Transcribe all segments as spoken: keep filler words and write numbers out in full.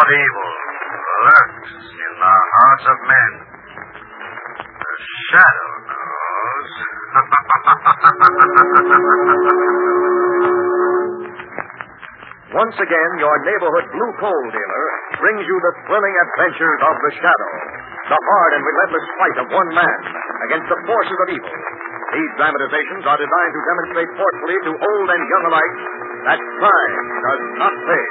of evil lurks in the hearts of men. The shadow knows. Once again, your neighborhood blue coal dealer brings you the thrilling adventures of the Shadow, the hard and relentless fight of one man against the forces of evil. These dramatizations are designed to demonstrate forcefully to old and young alike that crime does not pay.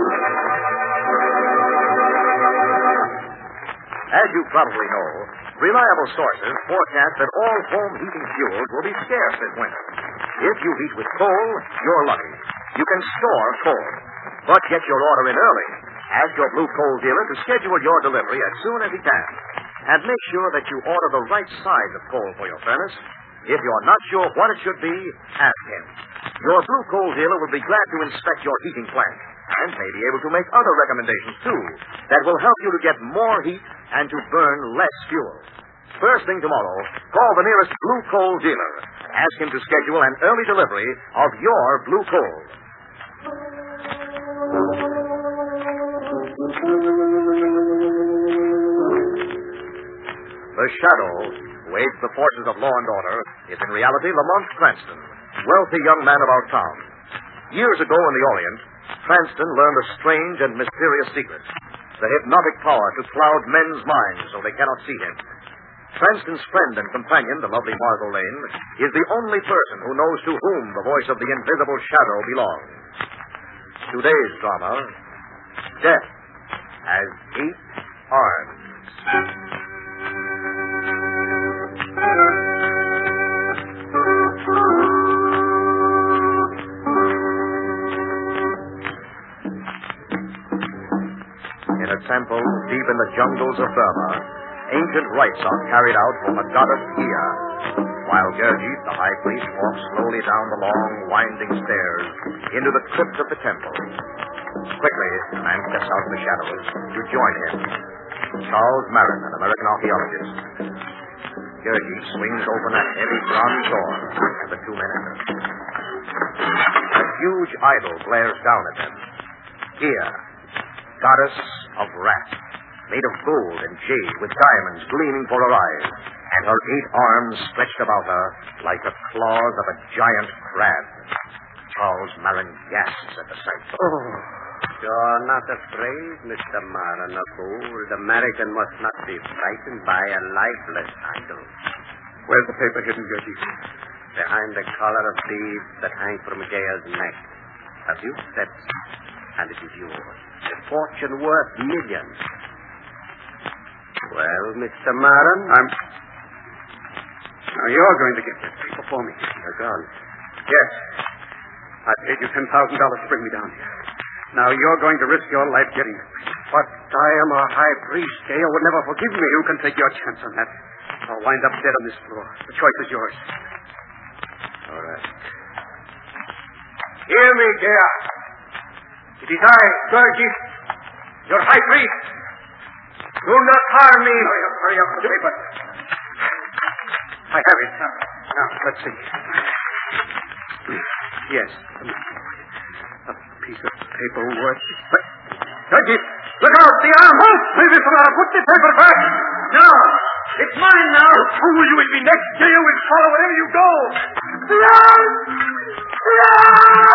As you probably know, reliable sources forecast that all home heating fuels will be scarce this winter. If you heat with coal, you're lucky. You can store coal. But get your order in early. Ask your blue coal dealer to schedule your delivery as soon as he can. And make sure that you order the right size of coal for your furnace. If you're not sure what it should be, ask him. Your blue coal dealer will be glad to inspect your heating plant and may be able to make other recommendations, too, that will help you to get more heat and to burn less fuel. First thing tomorrow, call the nearest blue coal dealer. Ask him to schedule an early delivery of your blue coal. The Shadow, who aids the forces of law and order, is in reality Lamont Cranston, wealthy young man of our town. Years ago in the Orient, Cranston learned a strange and mysterious secret, the hypnotic power to cloud men's minds so they cannot see him. Cranston's friend and companion, the lovely Margot Lane, is the only person who knows to whom the voice of the invisible Shadow belongs. Today's drama, Death Has Eight Arms. In a temple deep in the jungles of Burma, ancient rites are carried out for the goddess Ea, while Gurjeet, the high priest, walks slowly down the long, winding stairs into the crypt of the temple. Quickly, a man steps out of the shadows to join him. Charles Marin, an American archaeologist. Gurjeet swings open a heavy bronze door, and the two men enter. A huge idol glares down at them. Ea, goddess of wrath, made of gold and jade with diamonds gleaming for her eyes, and her eight arms stretched about her like the claws of a giant crab. Charles Marin gasps at the sight. Oh, you're not afraid, Mister Marin. A bold American must not be frightened by a lifeless idol. Where's the paper hidden, Gurjeet? Behind the collar of beads that hang from Gaya's neck. A few steps, and it is yours. A fortune worth millions. Well, Mister Marin? I'm... Now, you're going to get that paper for me. You're gone. Yes. I paid you ten thousand dollars to bring me down here. Now, you're going to risk your life getting it. But I am a high priest. Gaya would never forgive me. You can take your chance on that. I'll wind up dead on this floor. The choice is yours. All right. Hear me, Gaya. It is I, Gurjeet, your high priest. Do not harm me. Hurry up, hurry up, the paper. I have it. Now, now let's see. Yes. A piece of paper worth... Gurjeet, look out, the arm! Oh, maybe someone put the paper back. No, it's mine now. Fool, you will be next. Gaya will follow wherever you go. Run! Run!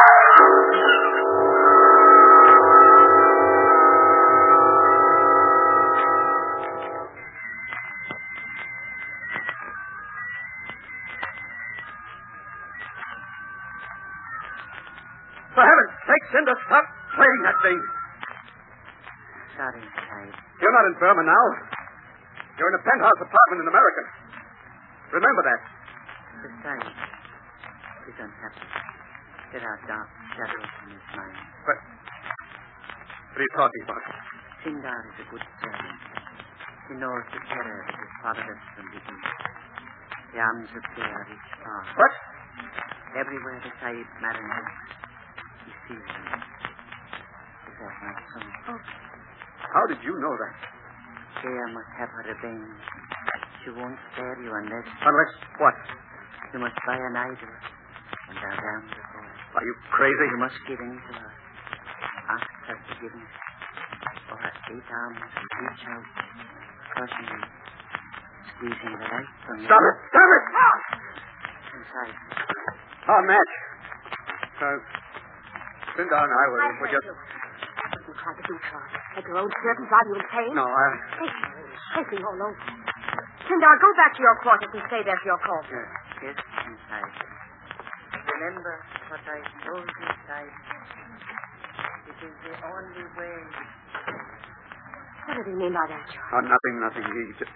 For heaven's sake, Cinder, stop playing that thing. Sorry, Sahib. You're not in Burma now. You're in a penthouse apartment in America. Remember that. Mister Sahib, please don't happy. There are dark shadows in his mind. But what are you talking about? Sindar is a good servant. He knows the terror that has followed us from the east. The arms of Gaya reach far. What? Everywhere the Sahib Marin looks, he sees them. Is that not so? Oh. How did you know that? Gaya must have her revenge. She won't spare you unless... Unless what? You must buy an idol and bow down before her. Are you crazy? You must give in to her. Ask her forgiveness. or eight arms reach out, crushing you, squeezing the life from you. Stop it! Stop it! Inside. Oh, Matt. Uh, Linda and I were, were just... What you trying to do, Charles? Make your own servant while you're in pain? No, I... Shaking, shaking all over. Sindar, go back to your quarters and stay there for your call. Yes, yes, inside. Remember what I told you, Side. It is the only way. What does he mean by that, Charles? Oh, nothing, nothing. He just...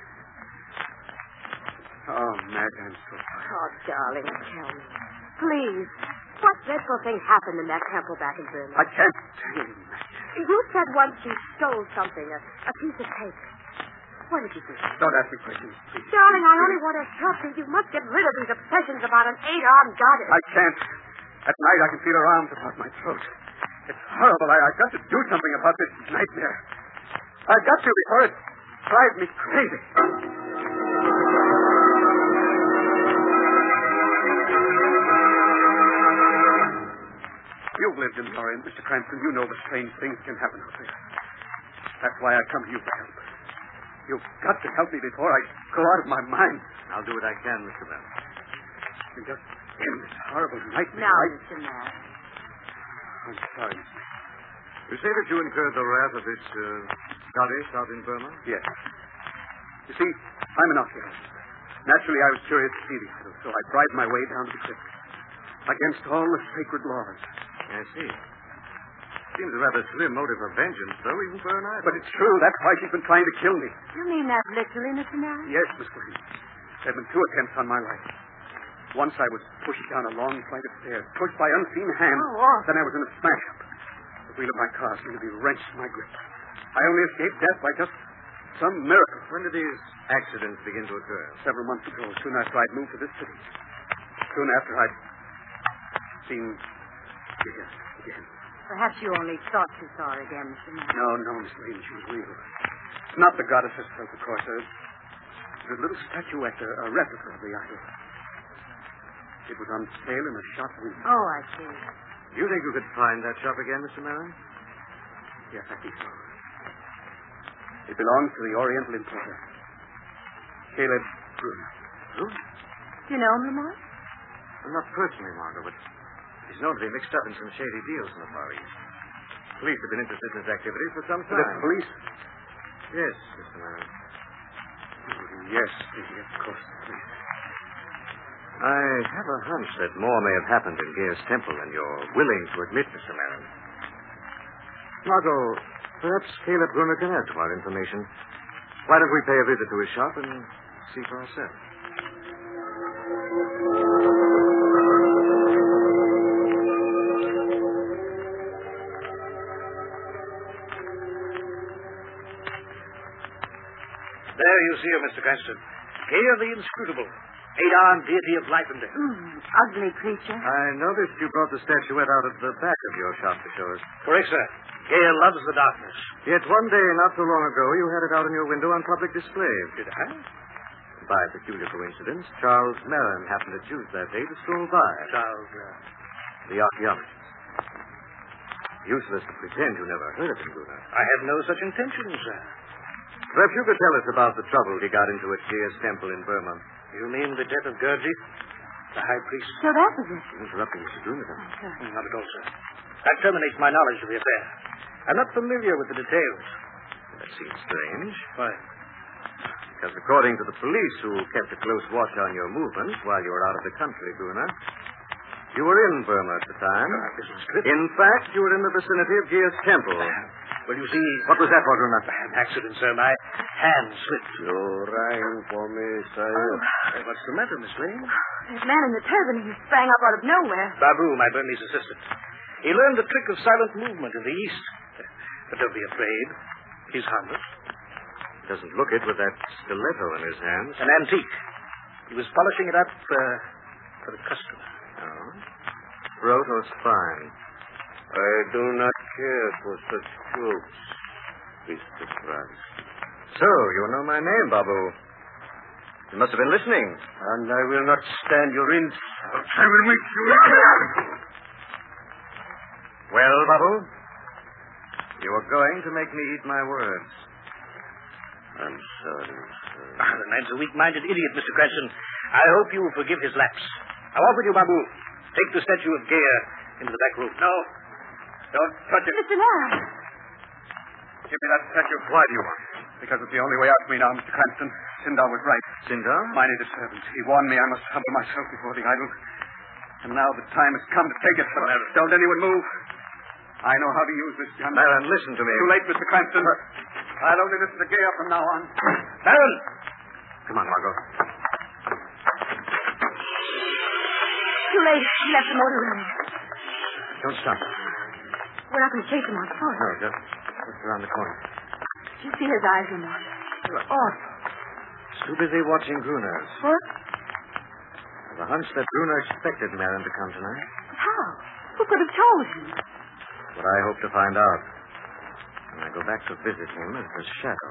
Oh, Matt, I'm so sorry. Oh, darling, tell me. Please. What dreadful thing happened in that temple back in Burma? I can't tell you, Matt. You said once you stole something, a, a piece of paper. What did you do? Don't ask me questions, please. Darling, I only want to help you. You must get rid of these obsessions about an eight-armed goddess. I can't. At night, I can feel her arms about my throat. It's horrible. I, I've got to do something about this nightmare. I've got to before it drives me crazy. You've lived in Lorient, Mister Cranston. You know the strange things can happen out there. That's why I come to you for help. You've got to help me before I go out of my mind. I'll do what I can, Mister Bell. And just end this horrible nightmare. Now, I... Mister Matt. I'm sorry. You say that you incurred the wrath of this uh, goddess out in Burma? Yes. You see, I'm an archaeologist. Naturally, I was curious to see the idol, so I pried my way down to the crypt. Against all the sacred laws. I see. Seems a rather slim motive of vengeance, though, even for an idol. But it's true. That's why she's been trying to kill me. You mean that literally, Mister Matt? Yes, Miss Green. There have been two attempts on my life. Once I was pushed down a long flight of stairs, pushed by unseen hands. Oh, oh. Then I was in a smash-up. The wheel of my car seemed to be wrenched from my grip. I only escaped death by just some miracle. When did these accidents begin to occur? Several months ago, soon after I'd moved to this city. Soon after I'd seen Gideon again. Perhaps you only thought you saw her again, Mister Matt. No, no, Miss Lane, she was real. Not the goddess herself, of course. A, a little statuette, a, a replica of the idol. It was on sale in a shop window. Oh, I see. Do you think you could find that shop again, Mister Marin? Yes, I think so. It belongs to the Oriental importer, Caleb Bruner. Who? Do you know him, Lamont? Well, not personally, Margot, but he's known to be mixed up in some shady deals in the Far East. Police have been interested in his activities for some time. The police? Yes, Mister Marin. Yes, yes, of course, the police. I have a hunch that more may have happened in Gaia's temple than you're willing to admit, Mister Marin. Margot, perhaps Caleb Brunner can add to our information. Why don't we pay a visit to his shop and see for ourselves? There you see her, Mister Cranston. Gaia the inscrutable. Eight-armed deity of life and death. Mm, ugly creature. I noticed you brought the statuette out of the back of your shop to show us. Correct, sir. Gaia loves the darkness. Yet one day, not so long ago, you had it out in your window on public display. Did I? By a peculiar coincidence, Charles Marin happened to choose that day to stroll by. Charles, uh... The archaeologist. Useless to pretend you never heard of him, Brunner. I have no such intention, sir. Perhaps you could tell us about the trouble he got into at Gaia's temple in Burma. You mean the death of Gurjeet, the high priest? So that was it. Interrupting Mister Bruner. Mm, Not at all, sir. That terminates my knowledge of the affair. I'm not familiar with the details. That seems strange. Why? Because according to the police who kept a close watch on your movements while you were out of the country, Brunner, you were in Burma at the time. Uh, this is good. In fact, you were in the vicinity of Gaia's temple. Well, you see... What was that for, Brunner? An accident, sir. My hand slipped. You rang for me, sir. Uh, what's the matter, Miss Lane? That man in the turban, he sprang up out of nowhere. Babu, my Burmese assistant. He learned the trick of silent movement in the East. But don't be afraid. He's harmless. Doesn't look it with that stiletto in his hands. An antique. He was polishing it up uh, for a customer. Oh? Rotos fine. I do not care for such jokes, Mister Franz. So, you know my name, Babu. You must have been listening. And I will not stand your insults. I will make you... Well, Babu? You were going to make me eat my words. I'm sorry, sir. Ah, the man's a weak-minded idiot, Mister Cranston. I hope you will forgive his lapse. Now, off with you, Babu. Take the statue of Gea into the back room. No. Don't touch it. Mister Nairn. Give me that statue. Why do you want it? Because it's the only way out for me now, Mister Cranston. Sindar was right. Sindar? My native servant. He warned me I must humble myself before the idol. And now the time has come to take it. But don't anyone move. I know how to use this gun. Baron, listen to me. Too late, Mister Cranston. I'll only listen to Gea from now on. Baron! Come on, Margot. Too late. He left the motor running. Don't stop. We're not going to chase him on foot. No, just, just around the corner. Did you see his eyes, Lamont? They were awful. Too busy watching Gruner's. What? The hunch that Gruner expected Marin to come tonight. How? Who could have told him? What I hope to find out when I go back to visit him as the Shadow.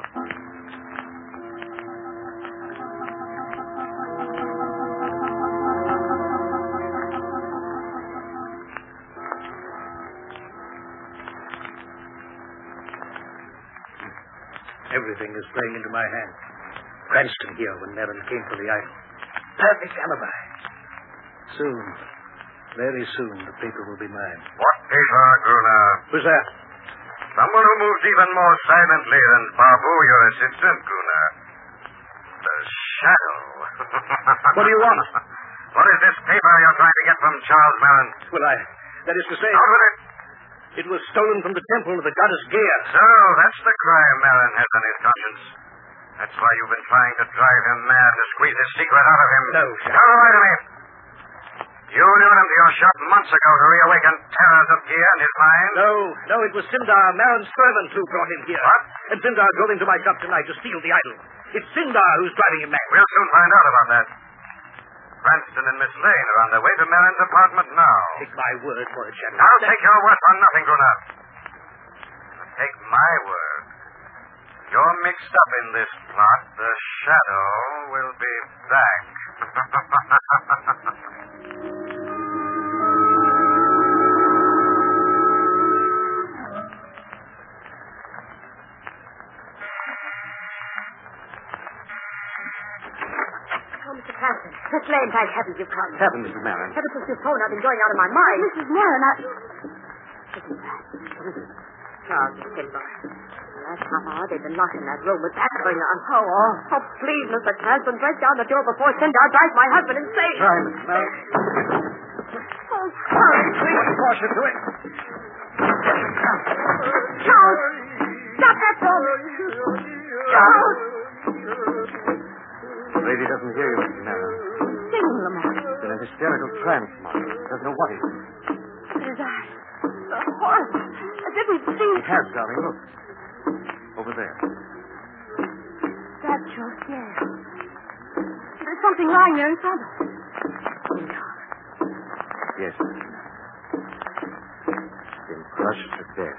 Everything is playing into my hands. Cranston here when Marin came for the idol. Perfect alibi. Soon, very soon, the paper will be mine. What paper, Gruner? Who's that? Someone who moves even more silently than Babu, your assistant, Gruner. The Shadow. What do you want? What is this paper you're trying to get from Charles Marin? Well, I... That is to say... Out with it. It was stolen from the temple of the goddess Gea. So, that's the crime Marin has on his conscience. That's why you've been trying to drive him mad to squeeze his secret out of him. No, Shadow. Now, wait a minute. You lured him to your shop months ago to reawaken terrors of Gea in his mind? No, no, it was Sindar, Marin's servant, who brought him here. What? And Sindar drove him to my shop tonight to steal the idol. It's Sindar who's driving him mad. We'll soon find out about that. Cranston and Miss Lane are on their way to Marin's apartment now. Take my word for it, Shadow. I'll take your word for nothing, Gruner. Take my word. You're mixed up in this plot. The Shadow will be back. Oh, Mister Cranston. Miss Lane, thank heaven you've come. Heaven, Missus Marin. Ever since your phone, I've been going out of my mind. Missus Marin, I... Listen to that. Charles and Simba. Last half hour, they've been locked in that room with that going on. Oh, oh, oh please, Mister Cranston, break down the door before Sindar drives my husband insane. Try, Missus Marin. Oh, Charles, please. Caution to it. Charles, stop that door. Charles. The lady doesn't hear you, Missus Marin. Sing, Lamont. She's in a hysterical trance, Margaret. Doesn't know what it is. His eyes. The horse. I didn't see. It has, darling. Look. Over there. That's your yes. There's something lying there in front of us. Yes, Missus Marin. Been crushed to death.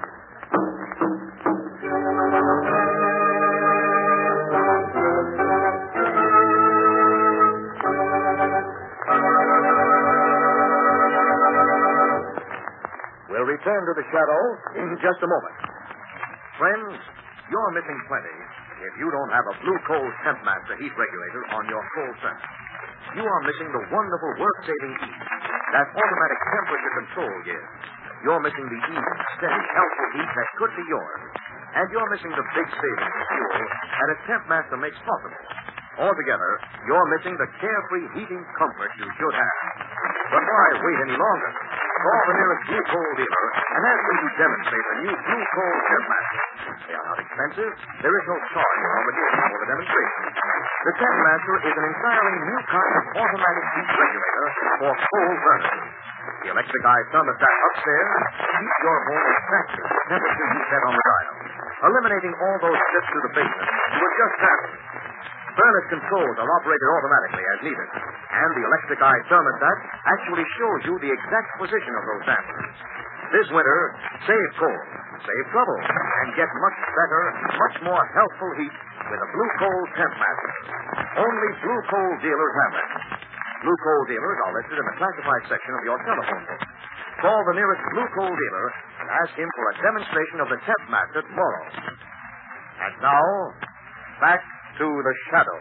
We'll return to the Shadow in just a moment. Friends, you're missing plenty if you don't have a Blue Coal Temp Master heat regulator on your coal center. You are missing the wonderful work-saving heat that automatic temperature control gives. You're missing the easy, steady, helpful heat that could be yours. And you're missing the big savings of fuel that a Temp Master makes possible. Altogether, you're missing the carefree heating comfort you should have. But why wait any longer? Call the nearest Blue Coal dealer and ask them to demonstrate the new Blue Coal Temp Master. They are not expensive. There is no charge or obligation for the demonstration. The Temp Master is an entirely new kind of automatic heat regulator for coal burners. The electric eye thermostat upstairs keeps your home exactly the temperature you set on the dial, eliminating all those trips to the basement to adjust samples. Furnace controls are operated automatically as needed, and the electric eye thermostat actually shows you the exact position of those samples. This winter, save coal, save trouble, and get much better, much more healthful heat with a Blue Coal Temp Master. Only Blue Coal dealers have that. Blue coal dealers are listed in the classified section of your telephone book. Call the nearest blue coal dealer and ask him for a demonstration of the test master tomorrow. And now, back to the shadow.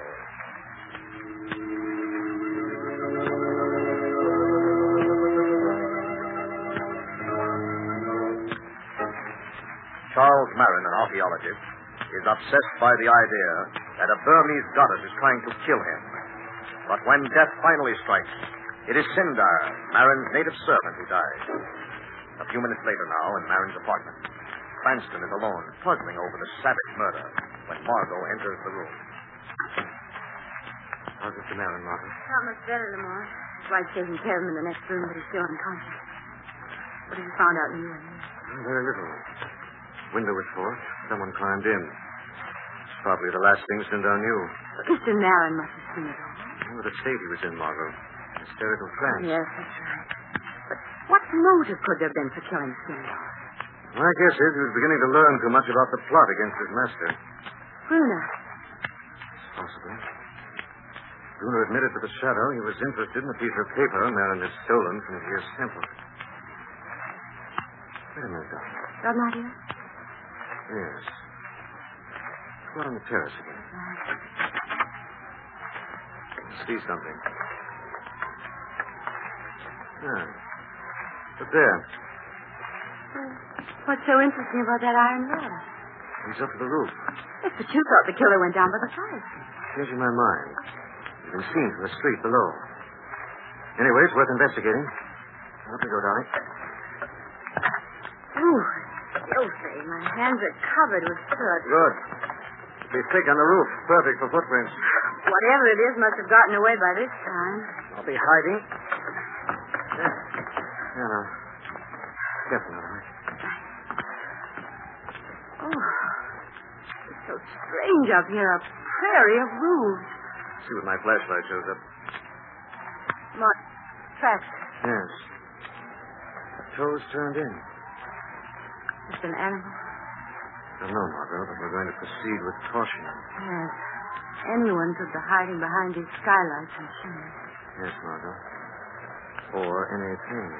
Charles Marin, an archaeologist, is obsessed by the idea that a Burmese goddess is trying to kill him. But when death finally strikes, it is Sindar, Marin's native servant, who dies. A few minutes later now, in Marin's apartment, Cranston is alone, puzzling over the savage murder, when Margot enters the room. How's Mister Marin, Margot? Not much better, Lamar. His wife's taking care of him in the next room, but he's still unconscious. What have you found out in you and me? Very little. Window was forced. Someone climbed in. It's probably the last thing Sindar knew. But Mister Marin must have seen it all. Oh, the state he was in, Margot. Hysterical trance. Yes, that's right. But what motive could there have been for killing Sindar? My guess is he was beginning to learn too much about the plot against his master. Bruna. It's possible. Bruner admitted to the shadow he was interested in a piece of paper Marin had stolen from Pierce Temple. Wait a minute, Doctor. Got an idea? Yes. Go out on the terrace again. I see something. Ah. But there. What's so interesting about that iron ladder? He's up to the roof. Yes, but you thought the killer went down by the fire. Changing my mind. He's been seen from the street below. Anyway, it's worth investigating. Up we go, darling. Ooh, filthy. My hands are covered with soot. Good. Be thick on the roof. Perfect for footprints. Whatever it is must have gotten away by this time. I'll be hiding. Yeah. Yeah, no. Careful, all right. Oh, it's so strange up here. A prairie of roofs. See what my flashlight shows up. Mark, tracks. Yes. Toes turned in. It's an animal. I don't know, Margot, but we're going to proceed with caution. Yes. Anyone could be hiding behind these skylights and chimneys. Yes, Margot. Or anything.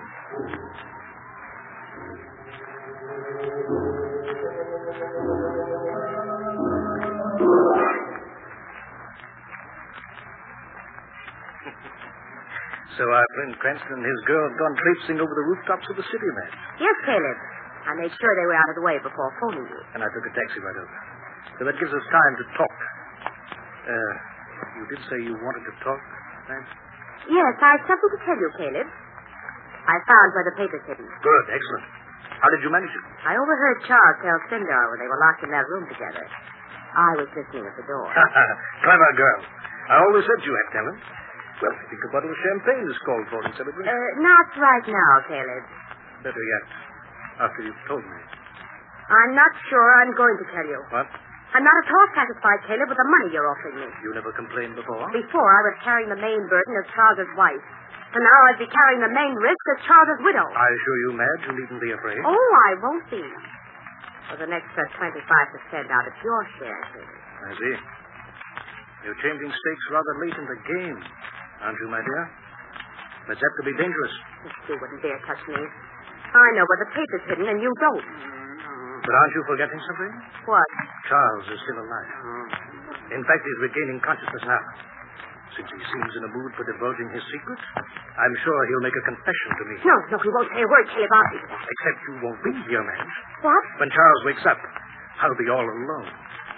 So our friend Cranston and his girl have gone traipsing over the rooftops of the city, man. Yes, Caleb. I made sure they were out of the way before phoning you. And I took a taxi right over. So that gives us time to talk. Uh, you did say you wanted to talk, Cranston? Yes, I have something to tell you, Caleb. I found where the paper's hidden. Good, excellent. How did you manage it? I overheard Charles tell Sindar when they were locked in that room together. I was listening at the door. Clever girl. I always said you had talent. Well, I think a bottle of champagne is called for in celebration. Uh, not right now, Caleb. Better yet, after you've told me. I'm not sure I'm going to tell you. What? I'm not at all satisfied, Caleb, with the money you're offering me. You never complained before? Before, I was carrying the main burden as Charles's wife. And now I'd be carrying the main risk as Charles's widow. I assure you, Madge, you needn't be afraid. Oh, I won't be. For the next uh, twenty-five percent out of your share, Caleb. I see. You're changing stakes rather late in the game, aren't you, my dear? That's apt to be dangerous. You wouldn't dare touch me. I know where the paper's hidden, and you don't. But aren't you forgetting something? What? Charles is still alive. In fact, he's regaining consciousness now. Since he seems in a mood for divulging his secrets, I'm sure he'll make a confession to me. No, no, he won't say a word, Caleb. I'll be... Except you won't be here, Madge. What? When Charles wakes up, I'll be all alone.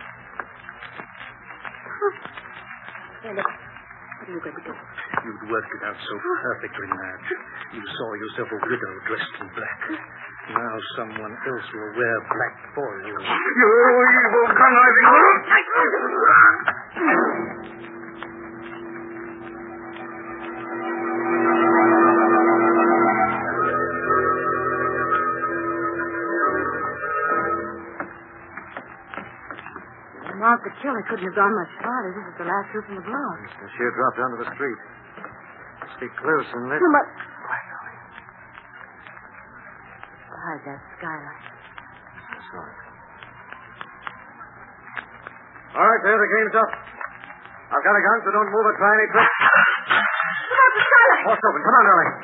Caleb, what are you going to do? You'd worked it out so perfectly, Madge. You saw yourself a widow dressed in black. Now someone else will wear black for you. You evil conniving little... Mark, the killer couldn't have gone much farther. This is the last roof in the block. The sheer drop down to the street. Stay close and let... Too much. Quiet, darling. Behind that skylight. That's right. All right, there, the game's up. I've got a gun, so don't move or try any tricks. Look out, Close the cellar. Force open. Come on, darling.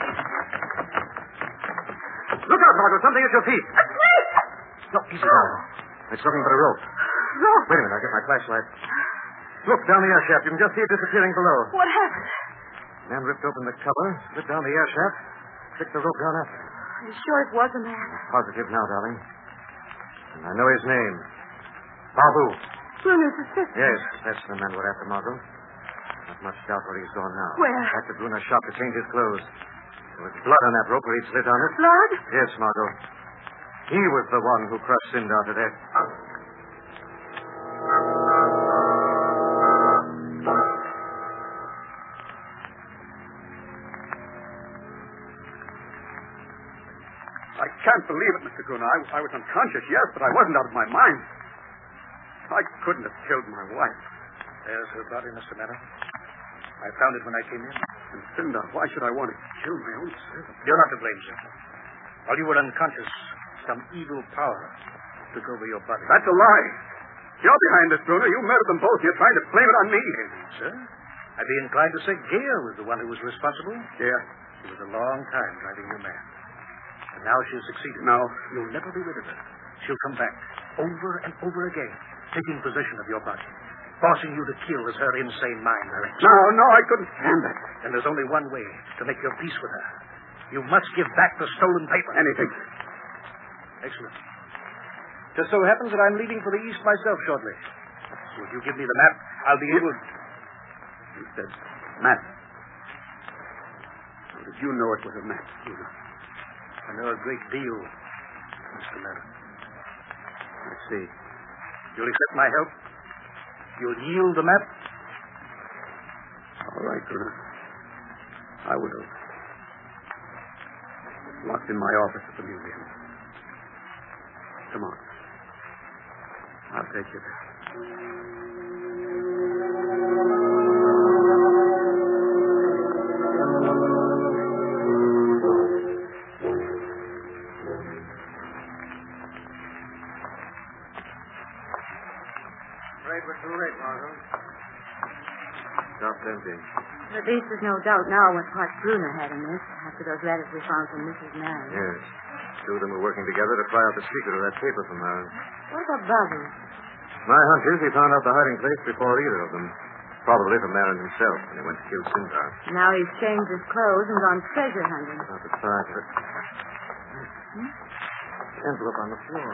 Look out, Margot. Something at your feet. A snake. No, easy now. It's nothing but a rope. Rope. Wait a minute. I'll get my flashlight. Look, down the air shaft. You can just see it disappearing below. What happened? Man ripped open the cover, slipped down the air shaft, flicked the rope down after him. Are you sure it was a man? Positive now, darling. And I know his name. Babu. Bruno's sister. Yes, that's the man we're after, Margot. Not much doubt where he's gone now. Where? Back to Bruno's shop to change his clothes. There was blood on that rope where he'd slid on it. Blood? Yes, Margot. He was the one who crushed Sindar to death. I can't believe it, Mister Gruner. I, I was unconscious, yes, but I wasn't out of my mind. I couldn't have killed my wife. There's her body, Mister Miller. I found it when I came in. And Sindar, why should I want to kill my own servant? You're not to blame, sir. While you were unconscious, some evil power took over your body. That's a lie. You're behind this, Bruner. You murdered them both. You're trying to blame it on me. Sir, I'd be inclined to say Gail was the one who was responsible. Yeah. She was a long time driving your man. And now she's succeeded. No. You'll never be rid of her. She'll come back over and over again, taking possession of your body, forcing you to kill as her insane mind directs. No, no, I couldn't stand that. And there's only one way to make your peace with her. You must give back the stolen paper. Anything. Excellent. Just so happens that I'm leaving for the East myself shortly. So if you give me the map, I'll be able... You said map. How did you know it was a map, Bruner? I know a great deal, Mister Merritt. I see. You'll accept my help? You'll yield the map? All right, Bruner. I will. It's locked in my office at the museum. Come on. I'll take you there. Afraid we're too late, Margot. Shop's empty. At least there's no doubt now what part Bruner had in this, after those letters we found from Missus Marion. Yes. Two of them were working together to pry out the secret of that paper from her. What about Babu? My hunch is he found out the hiding place before either of them. Probably from Marin himself when he went to kill Sindar. Now he's changed his clothes and gone treasure hunting. Not the size of it. Hmm? Envelope on the floor.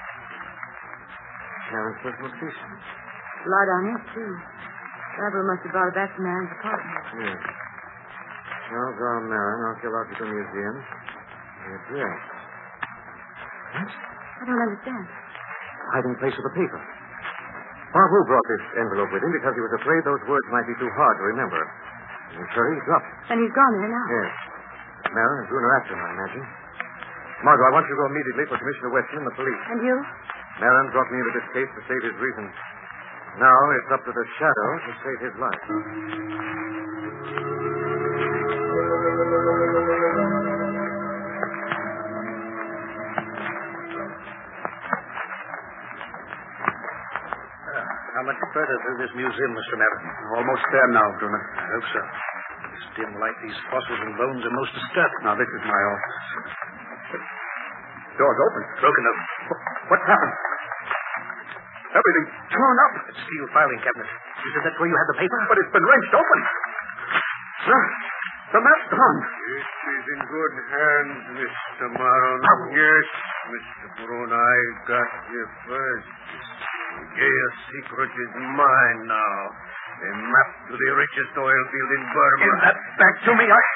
Marin's personal station. Blood on it, too. Babu must have brought it back to Marin's apartment. Yes. Well, draw Marin, Archaeological Museum. The address. Yes? I don't understand. Hiding place of the paper. Babu brought this envelope with him because he was afraid those words might be too hard to remember. And so he dropped it. And he's gone there now. Yes. Marin and Bruner after him, I imagine. Margot, I want you to go immediately for Commissioner Weston and the police. And you? Marin brought me into this case to save his reasons. Now it's up to the Shadow to save his life. How much further through this museum, Mister Merritt? Almost there now, Bruner. I hope so. This dim light, these fossils and bones are most disturbing. Now, this is my office. Door's open. Broken open. What's happened? Everything's torn up. That steel filing cabinet. You said that's where you had the paper? But it's been wrenched open. The, the map's gone. It is in good hands, Mister Maron. Yes, Mister Bruner, I got you first. The Gaya secret is mine now. A map to the richest oil field in Burma. Give that back to me. I...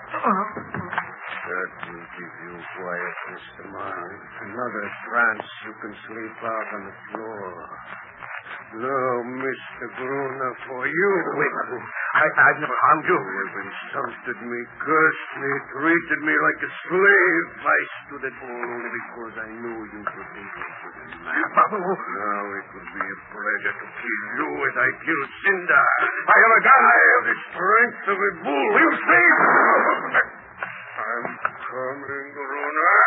That will give you quiet, Mister Maron. Another trance you can sleep out on the floor. No, Mister Bruner, for you. Wait, Babu. I, I've never harmed you. You have insulted me, cursed me, treated me like a slave. I stood at all only because I knew you could be to the man. Babu. Now it would be a pleasure to kill you as I killed Sindar. I have a gun. I have the strength of a bull. You see? I'm coming, Bruner.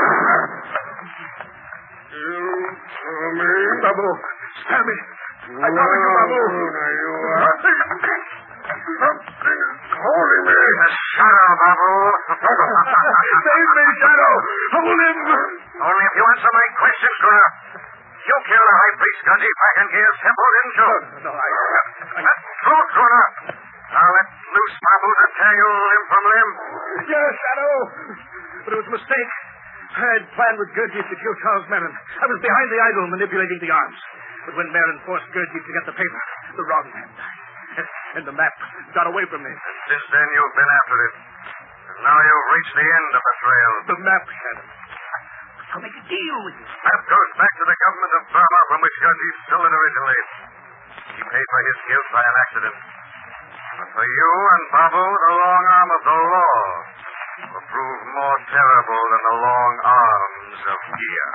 You coming? Babu, spare me. I promise you, Babu. Bruner, you are something Hold him in the shadow, Babu. Save me, Shadow. Hold him. Only if you answer my question, Schooner. You killed the high priest Gurjeet back in Gaya's temple, didn't you? No, I... That's true, Schooner. Now let loose Babu to tear you limb from limb. Yes, Shadow. But it was a mistake. I had planned with Gurjeet to kill Charles Marin. I was behind the idol manipulating the arms. But when Marin forced Gurjeet to get the paper, the wrong man died. And the map got away from me. Since then, you've been after it. And now you've reached the end of the trail. The map, Shadow. I'll make a deal with you. Map goes back to the government of Burma from which Gurjeet stole it originally. He paid for his guilt by an accident. But for you and Babu, the long arm of the law will prove more terrible than the long arms of Gia.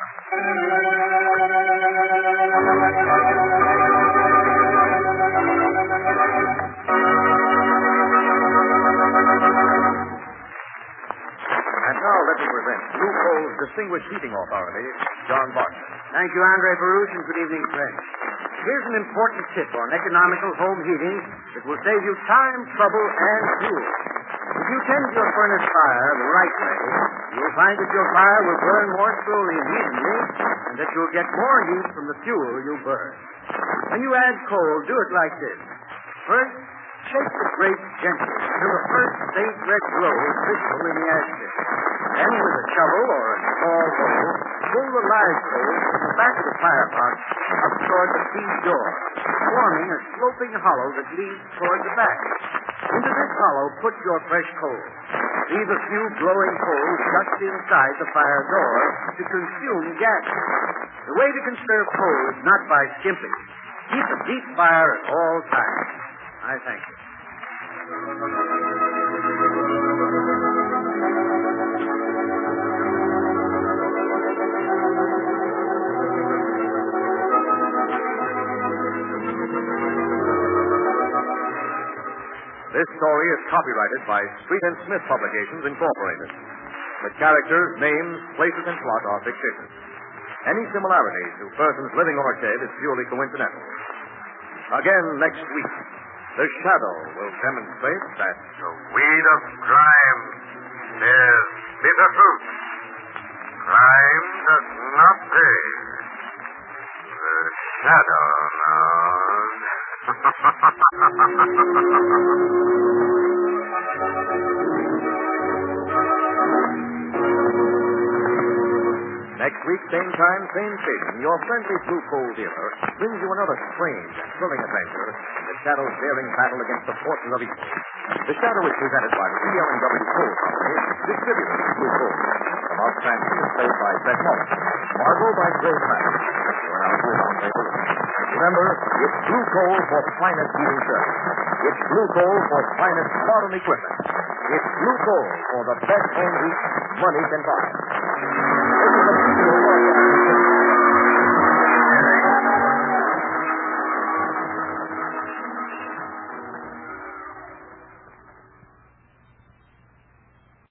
And now let me present Blue Coal's distinguished heating authority, John Barton. Thank you, Andre Baruch, and good evening, friends. Here's an important tip on economical home heating that will save you time, trouble, and fuel. If you tend your furnace fire the right way, you'll find that your fire will burn more slowly and evenly, and that you'll get more heat from the fuel you burn. When you add coal, do it like this. First, shake the grate gently until the first faint red glow is visible in the ashtray. Then, with a shovel or a small bowl, pull the live coals from the back of the firebox up toward the feed door, forming a sloping hollow that leads toward the back. Into this hollow, put your fresh coals. Leave a few glowing coals just inside the fire door to consume gas. The way to conserve coal is not by skimping. Keep a deep fire at all times. I thank you. This story is copyrighted by Street and Smith Publications, Incorporated. The characters, names, places, and plot are fictitious. Any similarity to persons living or dead is purely coincidental. Again next week, The Shadow will demonstrate that the weed of crime bears bitter fruit. Crime does not pay. The Shadow knows. Next week, same time, same station, your friendly Blue Coal dealer brings you another strange and thrilling adventure in The Shadow's daring battle against the forces of evil. The Shadow is presented by the C L and W Coal Company, distributors of Blue Coal. The Mouse Clancy is played by Beth Mullen. Margot by Grace Mack. You're now Blue Mouse Paper. Remember, it's Blue Coal for finest heating service. It's Blue Coal for finest modern equipment. It's Blue Coal for the best home heat money can buy. This is a